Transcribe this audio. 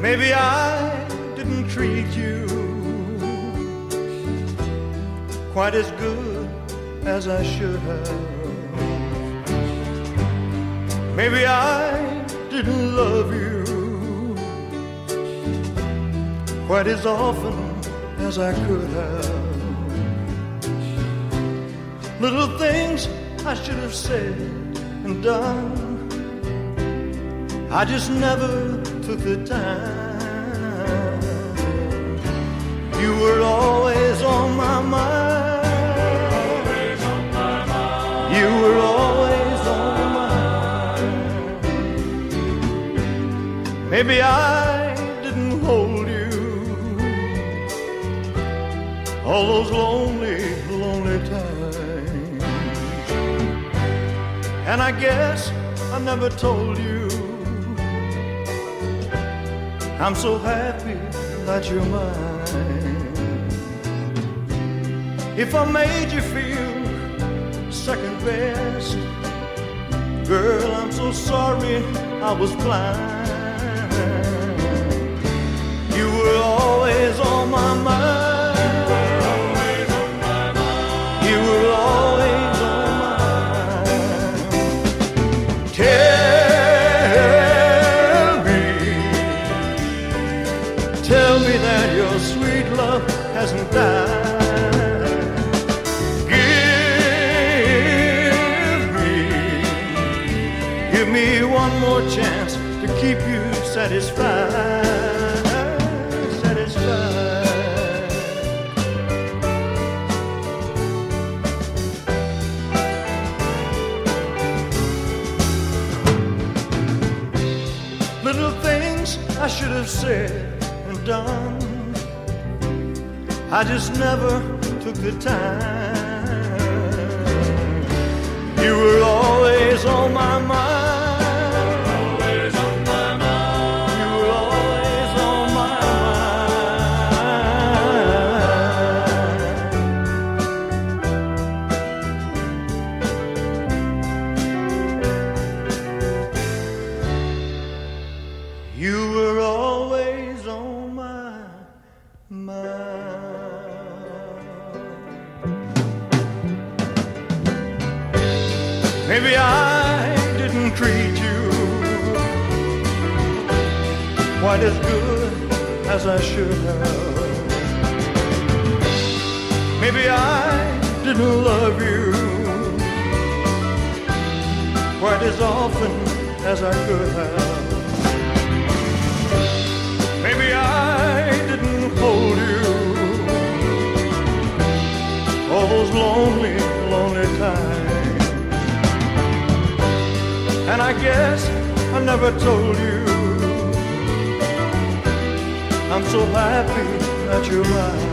Maybe I didn't treat you quite as good as I should have. Maybe I didn't love you quite as often as I could have. Little things I should have said and done, I just never took the time. You were always on my mind. You were always on my mind. Maybe I didn't hold you all those lonely, lonely times. And I guess I never told you I'm so happy that you're mine. If I made you feel second best, girl, I'm so sorry I was blind. You were always on my mind. You were always on my mind. Tell me that your sweet love hasn't died. Give me one more chance to keep you satisfied, satisfied. Little things I should have said and done, I just never took the time. You were always on my mind. Always on my mind. You were always on my mind. You were always on my mind. Maybe I didn't treat you quite as good as I should have. Maybe I didn't love you quite as often as I could have. Maybe I didn't hold you all those lonely, lonely times. And I guess I never told you I'm so happy that you're mine.